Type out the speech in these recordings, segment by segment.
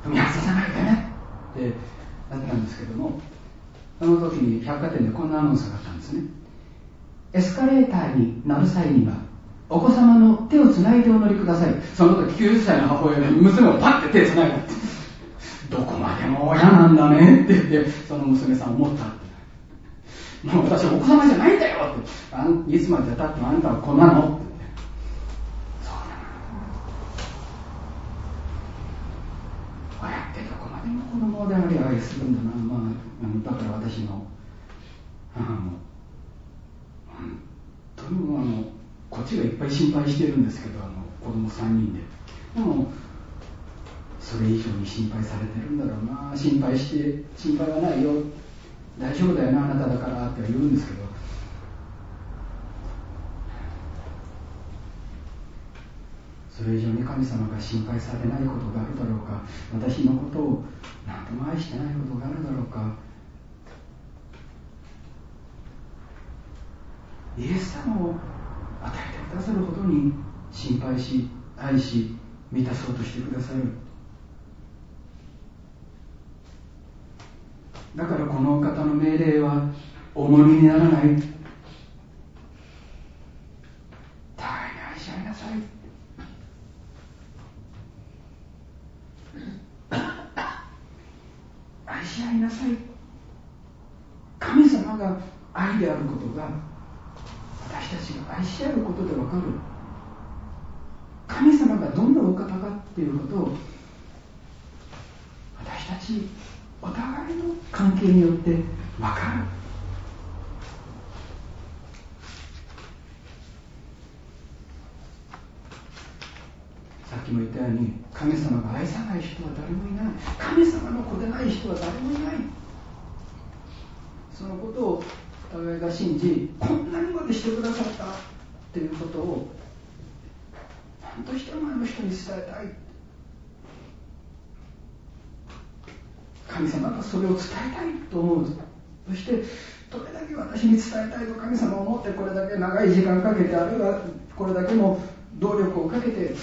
踏み外さないでねってなったんですけども、その時に百貨店でこんなアナウンスがあったんですね。エスカレーターに乗る際にはお子様の手をつないでお乗りください。その時90歳の母親が娘をパッて手つないだって、どこまでも親なんだねって言って、その娘さん思ったって、もう私はお子様じゃないんだよって、いつまでたってもあんたは子なのって、そうだな、親ってどこまでも子供であり愛するんだな。だから私の母も本当にもうこっちがいっぱい心配してるんですけど、子供3人でもそれ以上に心配されてるんだろうな。心配はないよ、大丈夫だよなあなただからって言うんですけど、それ以上に神様が心配されないことがあるだろうか、私のことを何とも愛してないことがあるだろうか。イエス様を与えてくださるほどに心配し愛し満たそうとしてくださる。だからこのお方の命令は重荷にならない。互いに愛し合いなさい。愛し合いなさい。神様が愛であることが私たちが愛し合うことでわかる。神様がどんなお方かっていうことを私たちお互いの関係によってわかる。さっきも言ったように、神様が愛さない人は誰もいない。神様の子でない人は誰もいない。そのことをお互いが信じ、こんなにまでしてくださったっていうことを何としてもあの人に伝えたい。神様がそれを伝えたいと思う。そしてどれだけ私に伝えたいと神様を思って、これだけ長い時間かけて、あるいはこれだけの努力をかけて、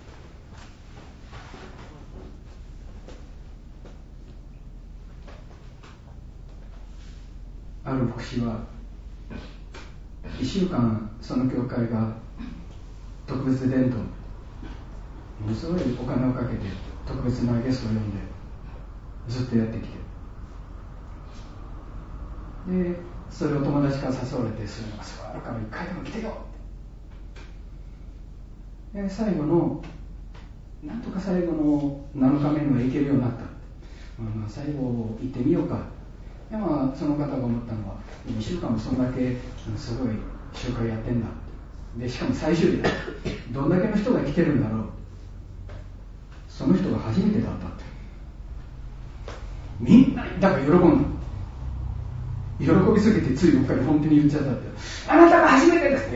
ある牧師は1週間その教会が特別伝道、ものすごいお金をかけて特別なゲストを呼んでずっとやってきて、でそれを友達から誘われて、そういうのがすごいあるから一回でも来てよって。で最後のなんとか最後の7日目には行けるようになった。最後行ってみようか。でその方が思ったのは、2週間もそんだけすごい集会やってんだ。でしかも最終日だ。どんだけの人が来てるんだろう。その人が初めてだったって。みんなだから喜んだ。喜びすぎてついうっかり本当に言っちゃったって。あなたが初めてですって。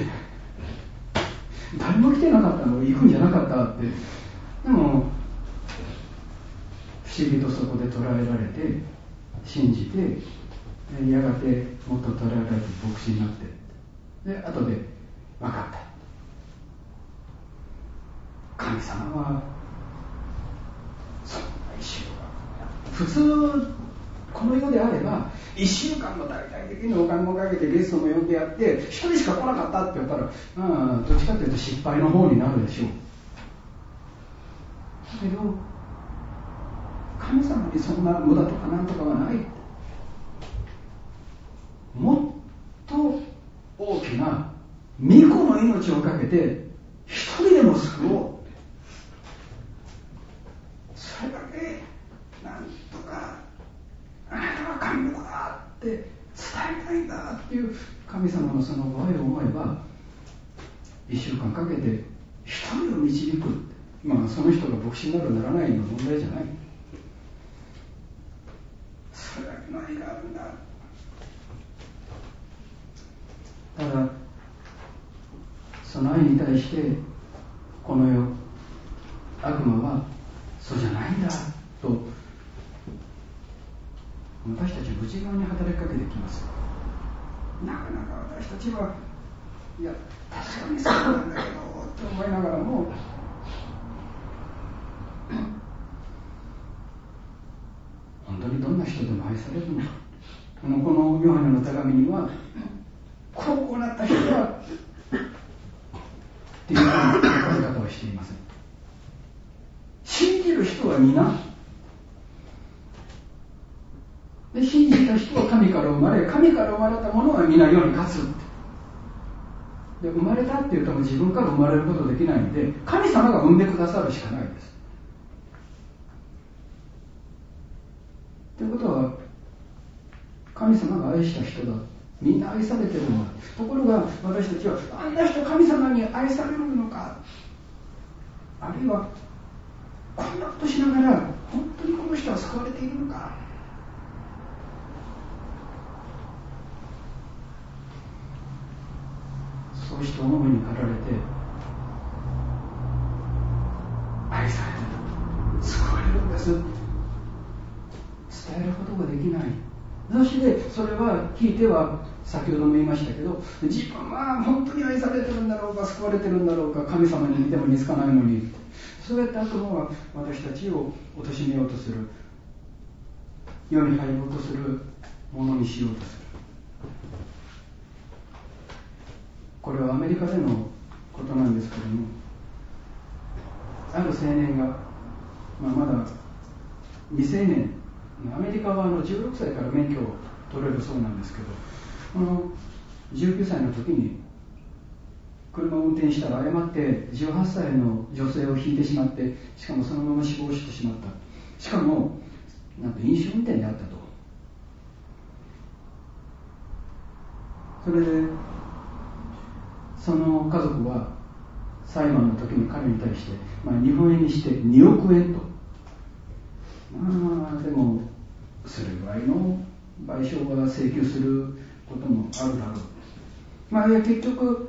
誰も来てなかったの、行くんじゃなかったって。でも不思議とそこで捉えられて信じて、やがてもっと捉えられて牧師になって、で後で分かった。神様はそんな1週間、普通この世であれば1週間も大々的にお金もかけてゲストも呼んでやって1人しか来なかったって言ったら、どっちかというと失敗の方になるでしょう。だけど神様にそんな無駄とかなんとかはない。もっと大きな御子の命をかけて一人でも救おう。それだけなんとかあなたは神の子だって伝えたいんだっていう神様のそのご愛を思えば、1週間かけて一人を導く。その人が牧師になるならないの問題じゃない。それだけの愛があるんだ。ただその愛に対してこの世悪魔はそうじゃないんだと私たち内側に働きかけてきます。なかなか私たちはいや確かにそうなんだけどって思いながらも、 人でも愛されるのか。このヨハネの手紙には、こうなった人はっていうような書かれ方はしていません。信じる人は皆で、信じた人は神から生まれ、神から生まれた者は皆世に勝つ。で、生まれたって言うとも自分から生まれることできないので、神様が産んでくださるしかないです。ということは、神様が愛した人だ。みんな愛されてるんだ。ところが私たちは、あんな人神様に愛されるのか、あるいはこんなことしながら本当にこの人は救われているのか。そうした思いに駆られて、愛されてる、救われるんです、伝えることができない。そしてそれは聞いては、先ほども言いましたけど、自分は本当に愛されてるんだろうか、救われてるんだろうか、神様に見ても見つかないのに、そうやって悪魔は私たちを貶めようとする、世に入ろうとするものにしようとする。これはアメリカでのことなんですけれども、ある青年が、まだ未成年、アメリカは16歳から免許を取れるそうなんですけど、この19歳の時に車を運転したら誤って18歳の女性をひいてしまって、しかもそのまま死亡してしまった。しかもなんと飲酒運転であったと。それでその家族は裁判の時に彼に対して、日本円にして2億円と、でもそれぐらいの賠償は請求することもあるだろう。結局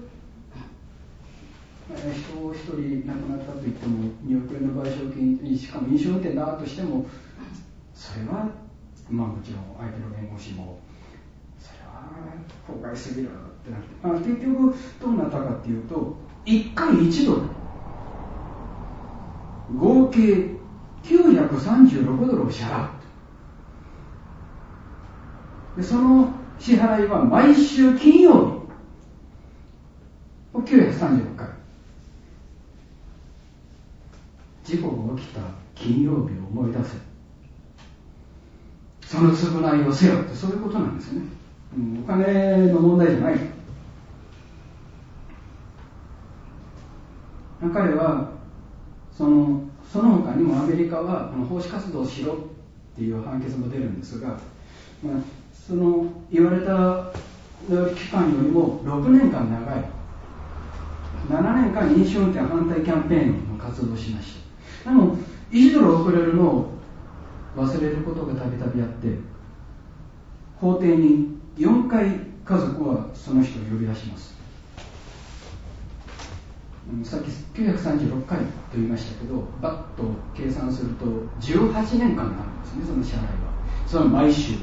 人一人亡くなったといっても2億円の賠償金、しかも飲酒運転だとしても、それはもちろん相手の弁護士もそれは法外すぎるってなって、結局どうなったかっていうと、1回1ドル合計936ドルを支払う。でその支払いは毎週金曜日936回、事故が起きた金曜日を思い出せ、その償いをせよって、そういうことなんですよね。お金の問題じゃない。彼はその他にもアメリカは奉仕活動をしろっていう判決も出るんですが、その言われた期間よりも6年間長い7年間飲酒運転反対キャンペーンの活動をしました。でも1ドル遅れるのを忘れることがたびたびあって、法廷に4回家族はその人を呼び出します。さっき936回と言いましたけど、バッと計算すると18年間になるんですね、その支払いは。その毎週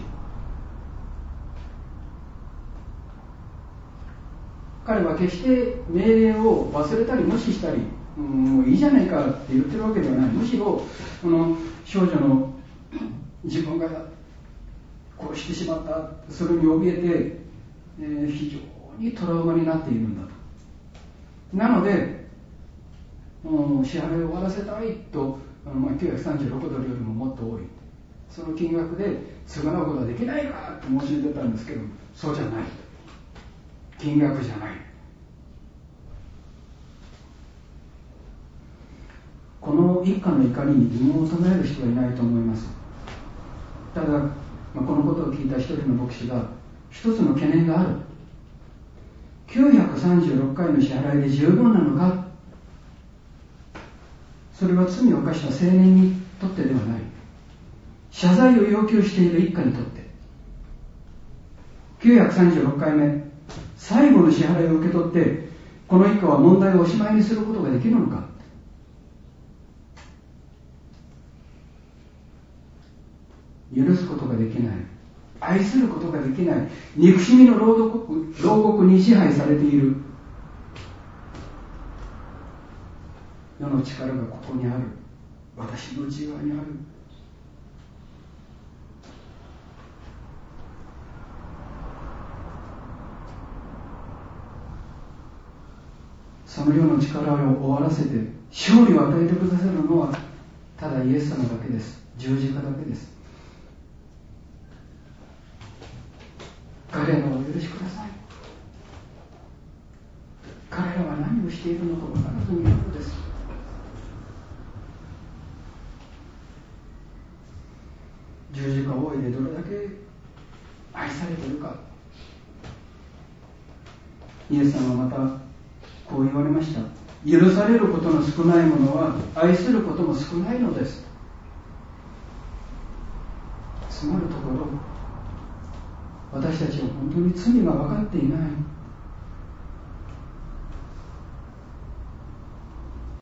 彼は決して命令を忘れたり無視したり、もういいじゃないかって言ってるわけではない。むしろこの少女の自分が殺してしまったそれに怯えて、非常にトラウマになっているんだと。なので支払いを終わらせたいと、936ドルよりももっと多いその金額で償うことはできないかと申し出てたんですけど、そうじゃない、金額じゃない。この一家の怒りに疑問を唱える人はいないと思います。ただ、このことを聞いた一人の牧師が一つの懸念がある。936回の支払いで十分なのか。それは罪を犯した青年にとってではない。謝罪を要求している一家にとって936回目最後の支払いを受け取って、この一家は問題をおしまいにすることができるのか。許すことができない、愛することができない、憎しみの牢獄に支配されている。世の力がここにある、私の内側にある。 その世の力を終わらせて勝利を与えてくださるのはただイエス様だけです。十字架だけです。彼らをお許しください。彼らは何をしているのか分からずにいるのです。十字架を追いでどれだけ愛されているか。イエス様はまたこう言われました。許されることの少ないものは愛することも少ないのです。つまるところ、私たちは本当に罪が分かっていない。